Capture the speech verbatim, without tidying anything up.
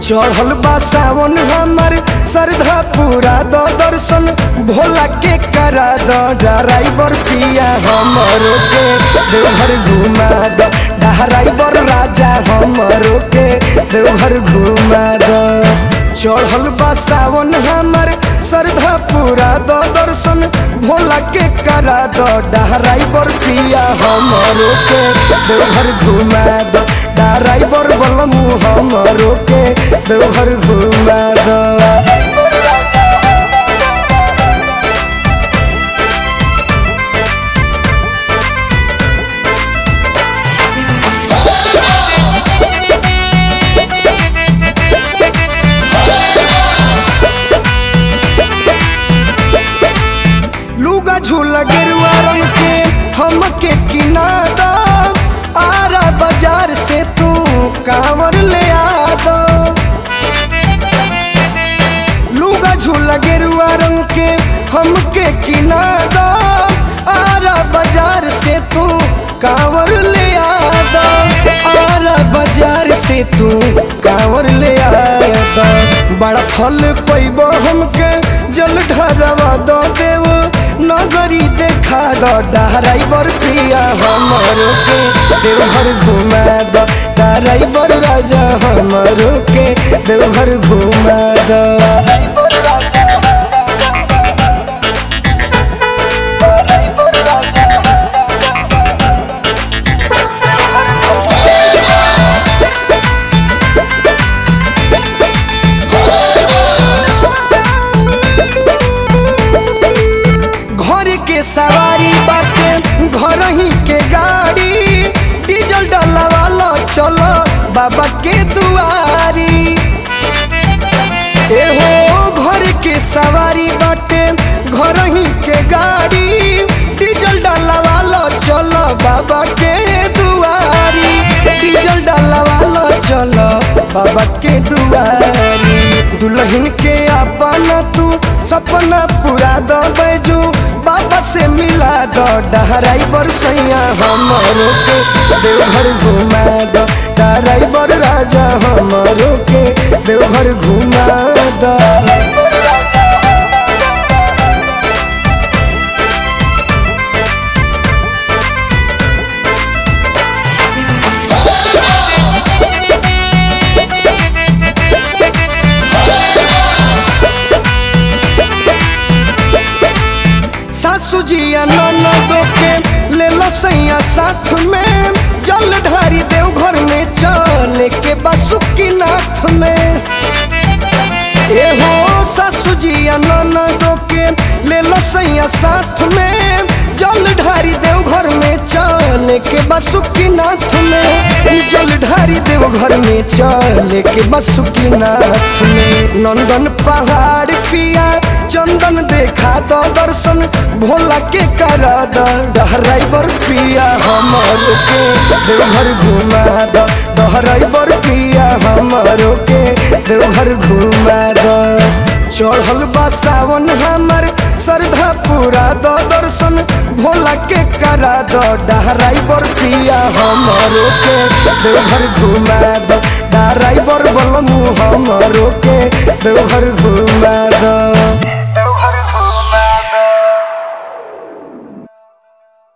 चढ़ल बा सावन हमर श्रद्धा पूरा द दर्शन भोला के करा द ड्राइवर पिया हमरो के देवघर घुमा द ड्राइवर राजा हमरो के देवघर घुमा द चढ़ल बा सावन हमर श्रद्धा पूरा द दर्शन भोला के करा द ड्राइवर पिया हमरो के देवघर घुमा द ड्राइवर बलमू हमरो के देवघर घुमा द लुगा झूला गेरुआ रंग के हमके किनादा आरा बाजार से तू कांवर ले आ दो। लुगा झूला गेरुआ रंग के हमके किनादा आरा बाजार से तू कांवर ले आ दो। आरा बाजार से तू कांवर ले आ दो। बड़ा फल पैबो हमके जल ढरवा दो देव नगरी देखा दो ड्राइवर पिया हमरो के देवघर घुमा दो ड्राइवर राजा हमरो के देवघर घुमा दो। सवारी बाटे घर ही के गाड़ी डीजल डलवालो चलो बाबा के दुआरी। एहो घर के सवारी बाटे घर ही के गाड़ी डीजल डलवालो चलो बाबा के दुआरी। डीजल डलवालो चलो बाबा के दुआरी। दुल्हन के अपना तू सपना पूरा दो बैजू बाबा से मिला दो ड्राइवर सैया हमरो के देवघर घुमा दो ड्राइवर राजा हमरो के देवघर घुमा दो। सासू जिया ननदो के ले लो सैया साथ में जल ढारी देवघर में चले के बासुकीनाथ में। एहो सासू जिया ननदो के ले लो सैया साथ में जल ढारी देवघर में चले के बासुकीनाथ में। जल ढारी देवघर में चले के बासुकीनाथ में। नंदन पहाड़ पिया चंदन देखा दो दर्शन भोला के करा दो ड्राइवर पिया हमरो के देवघर घुमा दो ड्राइवर पिया हमरो के देवघर घुमा दो। चढ़ल बा सावन हमर श्रद्धा पूरा दो दर्शन भोला के करा दो ड्राइवर पिया हमरो के देवघर घुमा दो ड्राइवर बलमू हमरो के देवघर घुमा दो।